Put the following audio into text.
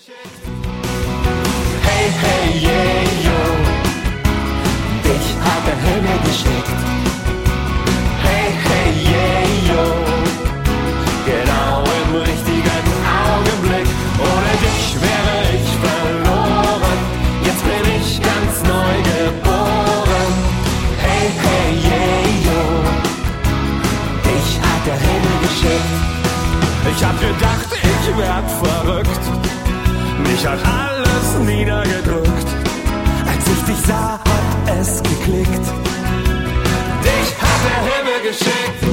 Hey, hey, yeah, yo, dich hat der Himmel geschickt. Hey, hey, yeah, yo, genau im richtigen Augenblick. Ohne dich wäre ich verloren, jetzt bin ich ganz neu geboren. Hey, hey, yeah, yo, dich hat der Himmel geschickt. Ich hab gedacht, ich werd verrückt, mich hat alles niedergedrückt. Als ich dich sah, hat es geklickt. Dich hat der Himmel geschickt.